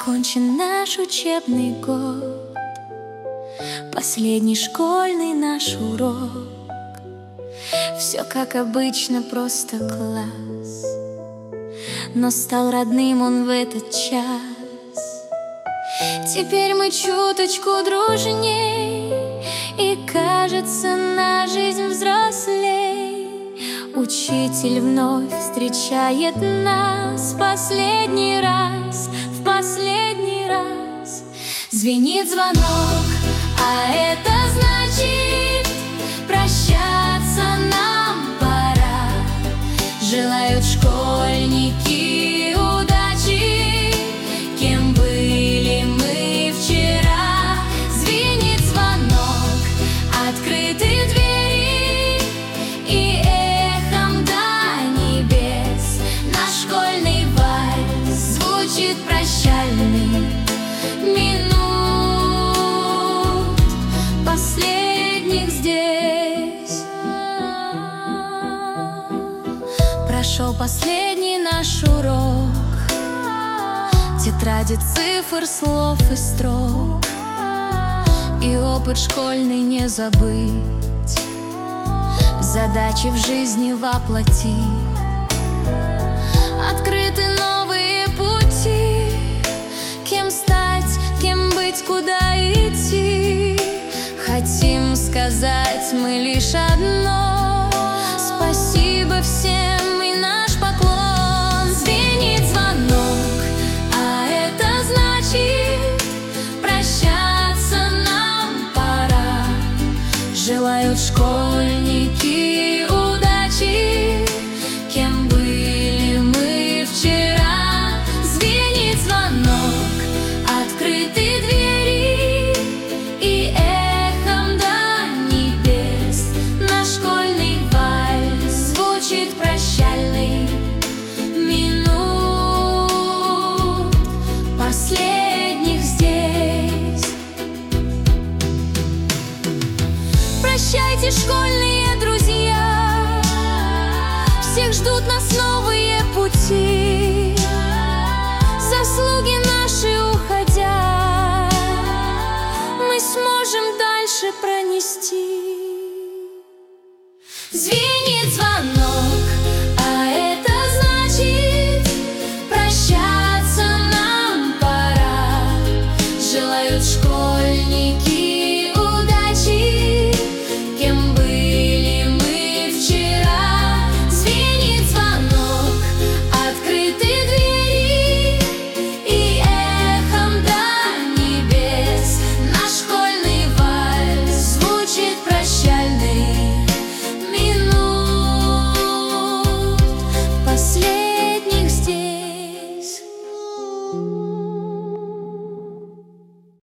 Окончен наш учебный год, последний школьный наш урок. Все как обычно, просто класс, но стал родным он в этот час. Теперь мы чуточку дружней, и кажется, на жизнь взрослей. Учитель вновь встречает нас в последний раз, в последний раз. Звенит звонок, а это значит, прощаться нам пора. Желают школьники удачи, кем были мы вчера. Звенит звонок, открыты двери, и эхом до небес наш школьный вальс звучит прощальный. Минут последних здесь. Прошел последний наш урок, тетради цифр, слов и строк, и опыт школьный не забыть, задачи в жизни воплотить. Открыты новые пути, кем стать, кем быть, куда идти. Хотим сказать мы лишь одно: спасибо всем и наш поклон. Звенит звонок, а это значит, прощаться нам пора. Желают школьники удачи, кем были мы вчера. Звенит звонок, открыты двери, и эхом до небес наш школьный вальс звучит прощальный. Минут последних здесь. Прощайте, школьные друзья, всех ждут нас новые пути. Заслуги наши уходя, мы сможем дальше пронести.